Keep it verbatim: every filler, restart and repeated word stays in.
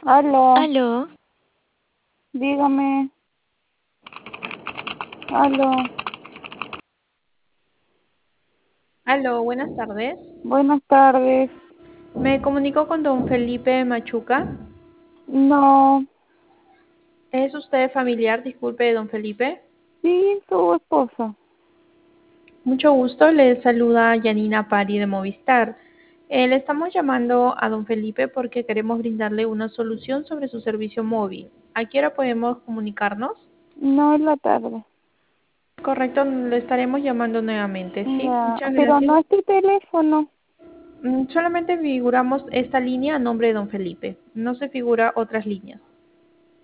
Aló, Aló, dígame. Aló, Aló, buenas tardes. buenas tardes. Me comunico con don Felipe Machuca. No, ¿Es usted familiar, disculpe, de don Felipe? sí, su esposa. Mucho gusto, le saluda Yanina Pari de Movistar. Eh, le estamos llamando a don Felipe porque queremos brindarle una solución sobre su servicio móvil. ¿A qué hora podemos comunicarnos? No es la tarde. Correcto, le estaremos llamando nuevamente, ¿sí? Ya, Muchas pero gracias. no es tu teléfono. Mm, Solamente figuramos esta línea a nombre de don Felipe. No se figura otras líneas.